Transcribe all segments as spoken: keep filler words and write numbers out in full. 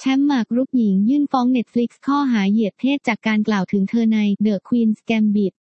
แชมป์หมากรุกหญิงยื่นฟ้อง Netflix ข้อหาเหยียดเพศจากการกล่าวถึงเธอใน The Queen's Gambit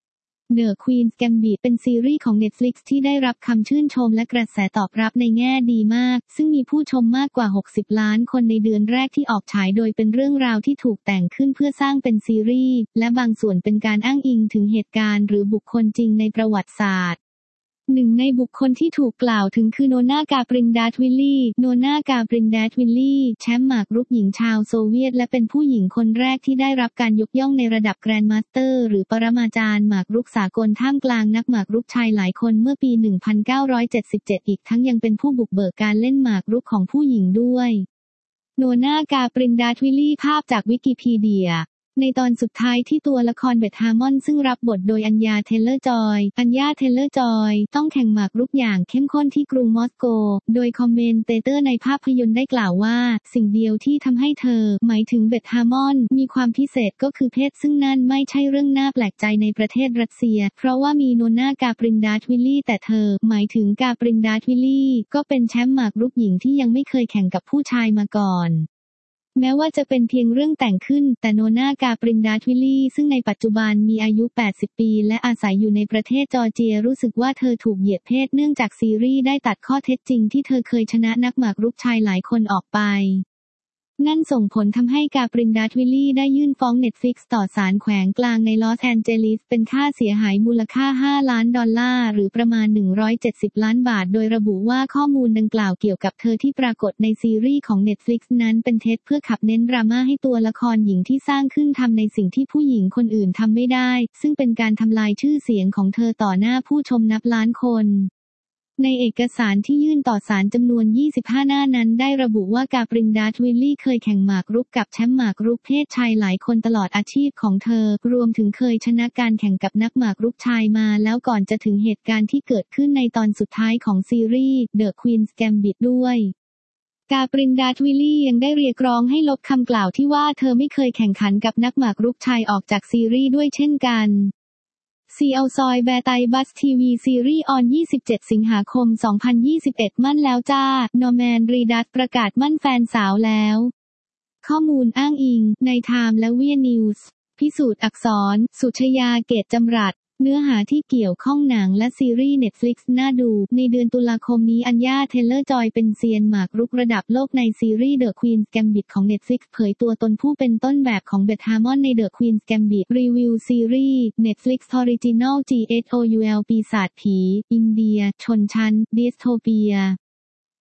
The Queen's Gambit เป็นซีรีส์ของ Netflix ที่ได้รับคำชื่นชมและกระแสตอบรับในแง่ดีมากซึ่งมีผู้ชมมากกว่า หกสิบ ล้านคนในเดือนแรกที่ออกฉายโดยเป็นเรื่องราวที่ถูกแต่งขึ้นเพื่อสร้างเป็นซีรีส์และบางส่วนเป็นการอ้างอิงถึงเหตุการณ์หรือบุคคลจริงในประวัติศาสตร์หนึ่งในบุคคลที่ถูกกล่าวถึงคือโนนากาปรินดาทวิลลี่โนนากาปรินดาทวิลลี่แชมป์หมากรุกหญิงชาวโซเวียตและเป็นผู้หญิงคนแรกที่ได้รับการยกย่องในระดับแกรนด์มาสเตอร์หรือปรมาจารย์หมากรุกสากลท่ามกลางนักหมากรุกชายหลายคนเมื่อปี หนึ่งพันเก้าร้อยเจ็ดสิบเจ็ด อีกทั้งยังเป็นผู้บุกเบิกการเล่นหมากรุกของผู้หญิงด้วยโนนากาปรินดาทวิลลี่ภาพจากวิกิพีเดียในตอนสุดท้ายที่ตัวละครเบธฮาร์มอนซึ่งรับบทโดยอัญญาเทเลอร์จอยอัญญาเทเลอร์จอยต้องแข่งหมากรุกอย่างเข้มข้นที่กรุงมอสโกโดยคอมเมนเตเตอร์ในภาพยนตร์ได้กล่าวว่าสิ่งเดียวที่ทำให้เธอหมายถึงเบธฮาร์มอนมีความพิเศษก็คือเพศซึ่งนั่นไม่ใช่เรื่องน่าแปลกใจในประเทศรัสเซียเพราะว่ามีโนนากาปรินดาทวิลลี่แต่เธอหมายถึงกาปรินดาทวิลลี่ก็เป็นแชมป์หมากรุกหญิงที่ยังไม่เคยแข่งกับผู้ชายมาก่อนแม้ว่าจะเป็นเพียงเรื่องแต่งขึ้นแต่โนนากาปรินดาทวิลลี่ซึ่งในปัจจุบันมีอายุแปดสิบปีและอาศัยอยู่ในประเทศจอร์เจียรู้สึกว่าเธอถูกเหยียดเพศเนื่องจากซีรีส์ได้ตัดข้อเท็จจริงที่เธอเคยชนะนักหมากรุกชายหลายคนออกไปนั่นส่งผลทำให้กาปรินดาทวิลลี่ได้ยื่นฟ้อง Netflix ต่อศาลแขวงกลางในลอสแอนเจลิสเป็นค่าเสียหายมูลค่าห้าล้านดอลลาร์หรือประมาณหนึ่งร้อยเจ็ดสิบล้านบาทโดยระบุว่าข้อมูลดังกล่าวเกี่ยวกับเธอที่ปรากฏในซีรีส์ของ Netflix นั้นเป็นเท็จเพื่อขับเน้นดราม่าให้ตัวละครหญิงที่สร้างขึ้นทำในสิ่งที่ผู้หญิงคนอื่นทำไม่ได้ซึ่งเป็นการทำลายชื่อเสียงของเธอต่อหน้าผู้ชมนับล้านคนในเอกสารที่ยื่นต่อศาลจำนวนยี่สิบห้าหน้านั้นได้ระบุว่ากาปรินดาทวิลลี่เคยแข่งหมากรุกกับแชมป์หมากรุกเพศชายหลายคนตลอดอาชีพของเธอรวมถึงเคยชนะการแข่งกับนักหมากรุกชายมาแล้วก่อนจะถึงเหตุการณ์ที่เกิดขึ้นในตอนสุดท้ายของซีรีส์ The Queen's Gambit ด้วยกาปรินดาทวิลลี่ยังได้เรียกร้องให้ลบคำกล่าวที่ว่าเธอไม่เคยแข่งขันกับนักหมากรุกชายออกจากซีรีส์ด้วยเช่นกันซีเอาซอยแบร์ไตบัสทีวีซีรีส์ออนยี่สิบเจ็ดสิงหาคมสองพันยี่สิบเอ็ดมั่นแล้วจ้านอร์แมนรีดัสประกาศมั่นแฟนสาวแล้วข้อมูลอ้างอิงในไทม์และเวียนิวส์พิสูจน์อักษรสุชยาเกตจำรัดเนื้อหาที่เกี่ยวข้องหนังและซีรีส์ Netflix น่าดูในเดือนตุลาคมนี้อัญญาเทเลอร์จอยเป็นเซียนหมากรุกระดับโลกในซีรีส์ The Queen's Gambit ของ Netflix เผยตัวตนผู้เป็นต้นแบบของเบธฮาร์มอนใน The Queen's Gambit รีวิวซีรีส์ Netflix Original จี เอส โอ ยู แอล ปีศาจผีอินเดียชนชั้นดิสโทเปีย